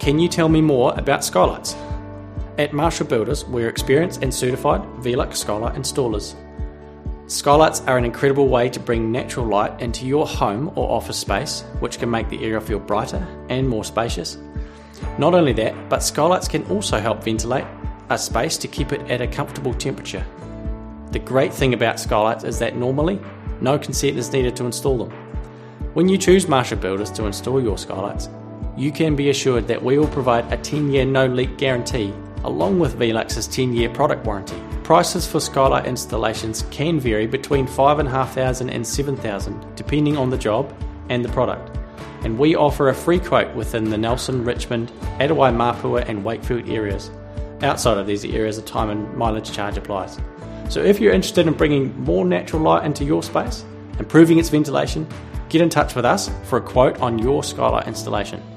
Can you tell me more about skylights? At Marshall Builders, we're experienced and certified Velux skylight installers. Skylights are an incredible way to bring natural light into your home or office space, which can make the area feel brighter and more spacious. Not only that, but skylights can also help ventilate a space to keep it at a comfortable temperature. The great thing about skylights is that normally, no consent is needed to install them. When you choose Marshall Builders to install your skylights, you can be assured that we will provide a 10-year no-leak guarantee along with Velux's 10-year product warranty. Prices for skylight installations can vary between $5,500 and $7,000 depending on the job and the product. And we offer a free quote within the Nelson, Richmond, Adelaide, Mapua and Wakefield areas. Outside of these areas, a time and mileage charge applies. So if you're interested in bringing more natural light into your space, improving its ventilation, get in touch with us for a quote on your skylight installation.